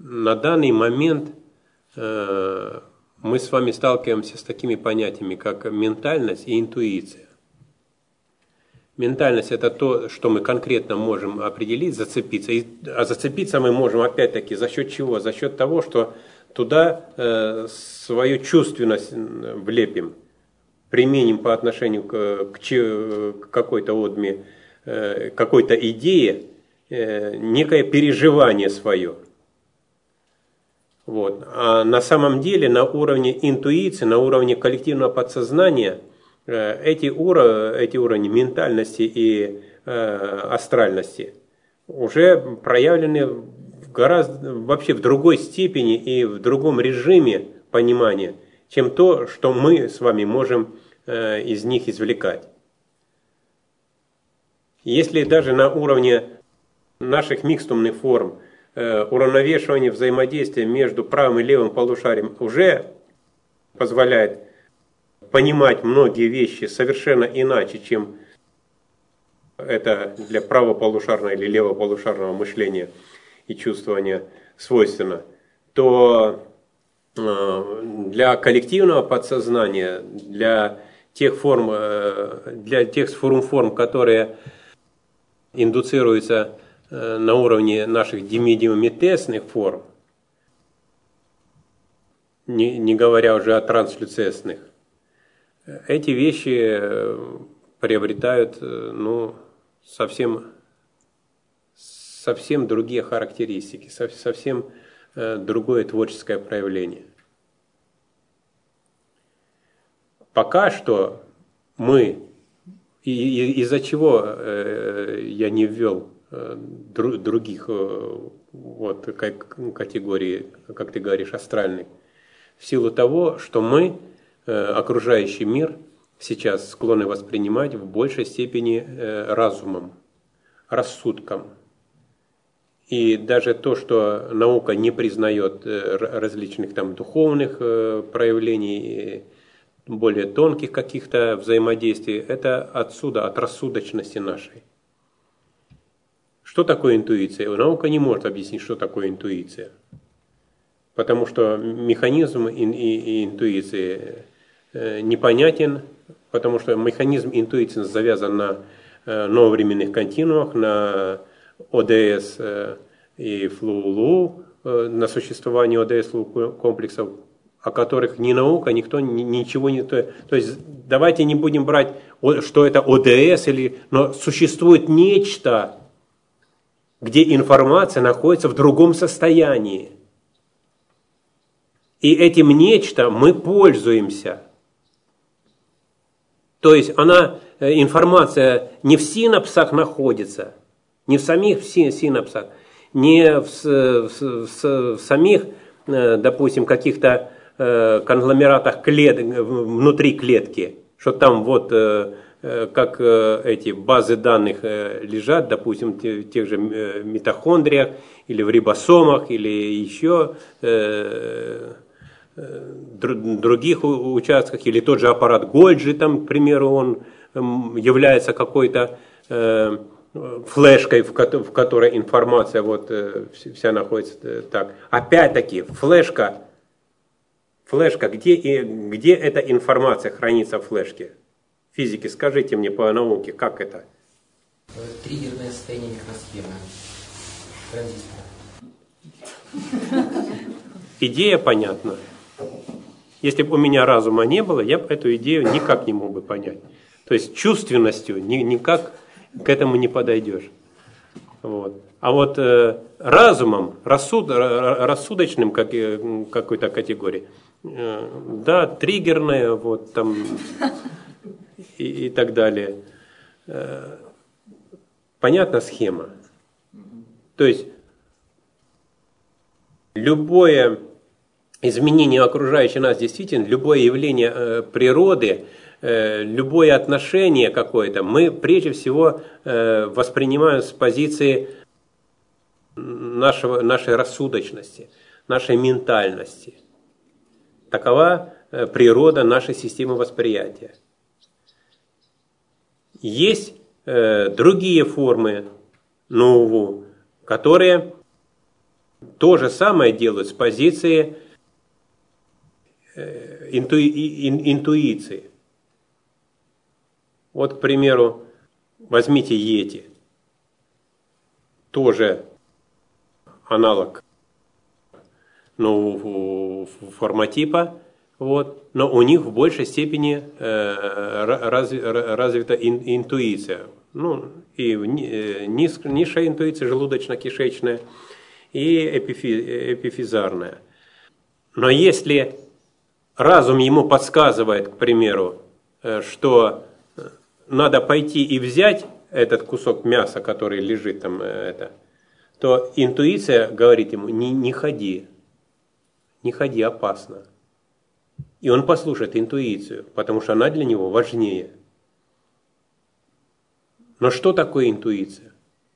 на данный момент мы с вами сталкиваемся с такими понятиями, как ментальность и интуиция. Ментальность – это то, что мы конкретно можем определить, зацепиться. А зацепиться мы можем, опять-таки, за счет чего? За счет того, что туда свою чувственность влепим, применим по отношению к какой-то отме, какой-то идее, некое переживание свое. Вот. А на самом деле на уровне интуиции, на уровне коллективного подсознания эти уровни ментальности и астральности уже проявлены вообще в другой степени и в другом режиме понимания, чем то, что мы с вами можем из них извлекать. Если даже на уровне наших микстумных форм уравновешивание взаимодействия между правым и левым полушарием уже позволяет понимать многие вещи совершенно иначе, чем это для правополушарного или левополушарного мышления и чувствования свойственно, то для коллективного подсознания, для тех форм, которые индуцируются на уровне наших демидиуметесных форм, не говоря уже о транслюцесных, эти вещи приобретают совсем другие характеристики, совсем другое творческое проявление. Пока что мы, из-за чего я не ввел других категорий, как ты говоришь, астральных, в силу того, что мы окружающий мир сейчас склонны воспринимать в большей степени разумом, рассудком. И даже то, что наука не признает различных там духовных проявлений, более тонких каких-то взаимодействий, это отсюда, от рассудочности нашей. Что такое интуиция? Наука не может объяснить, что такое интуиция. Потому что механизм и интуиции непонятен, потому что механизм интуиции завязан на нововременных континуумах, на ОДС и ФЛУ, на существование ОДС комплексов, о которых ни наука, никто ничего не... То есть давайте не будем брать, что это ОДС, но существует нечто, где информация находится в другом состоянии. И этим нечто мы пользуемся. То есть информация не в синапсах находится, не в самих синапсах, не в самих, допустим, каких-то конгломератах внутри клетки, что там как эти базы данных лежат, допустим, в тех же митохондриях, или в рибосомах, или еще других участках, или тот же аппарат Гольджи, там, к примеру, он является какой-то флешкой, в которой информация вся находится так. Опять-таки, флешка, где эта информация хранится в флешке? Физики, скажите мне по науке, как это? Триггерное состояние микросхемы. Транзистора. Идея понятна. Если бы у меня разума не было, я бы эту идею никак не мог бы понять. То есть чувственностью никак к этому не подойдешь. Вот. А вот разумом, рассудочным какой-то категории, да, триггерное, там и так далее. Понятна схема. То есть любое изменение окружающей нас действительно, любое явление природы, любое отношение какое-то, мы прежде всего воспринимаем с позиции нашей рассудочности, нашей ментальности. Такова природа нашей системы восприятия. Есть другие формы нову, которые то же самое делают с позиции интуиции. Вот, к примеру, возьмите Йети. Тоже аналог нового форматипа, вот, но у них в большей степени развита интуиция. Ну, и низшая интуиция, желудочно-кишечная, и эпифизарная. Но если разум ему подсказывает, к примеру, что надо пойти и взять этот кусок мяса, который лежит там, то интуиция говорит ему: не ходи, опасно. И он послушает интуицию, потому что она для него важнее. Но что такое интуиция?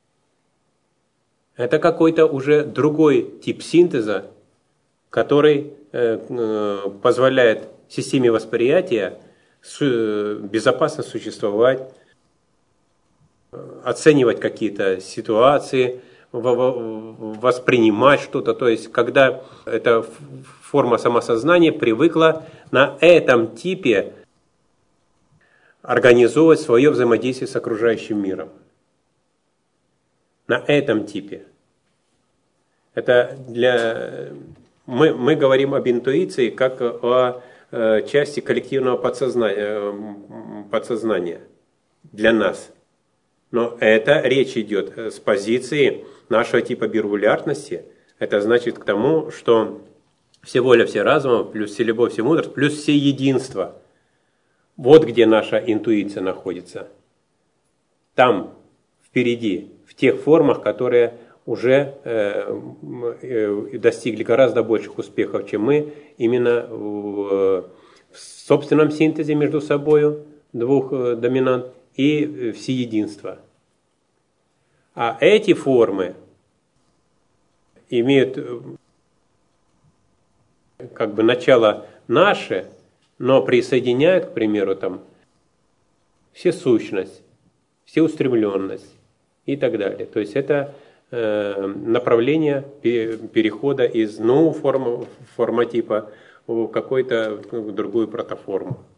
Это какой-то уже другой тип синтеза, который позволяет системе восприятия безопасно существовать, оценивать какие-то ситуации, воспринимать что-то. То есть, когда эта форма самосознания привыкла на этом типе организовывать свое взаимодействие с окружающим миром. На этом типе. Это мы говорим об интуиции как о части коллективного подсознания для нас. Но это речь идет с позиции нашего типа бирулярности. Это значит к тому, что все воля, все разум, плюс все любовь, все мудрость, плюс все единство. Вот где наша интуиция находится. Там, впереди, в тех формах, которые уже достигли гораздо больших успехов, чем мы, именно в собственном синтезе между собой двух доминант и всеединства. А эти формы имеют как бы начало наше, но присоединяют, к примеру, там всесущность, всеустремленность и так далее. То есть это направление перехода из нового форматипа в какую-то другую протоформу.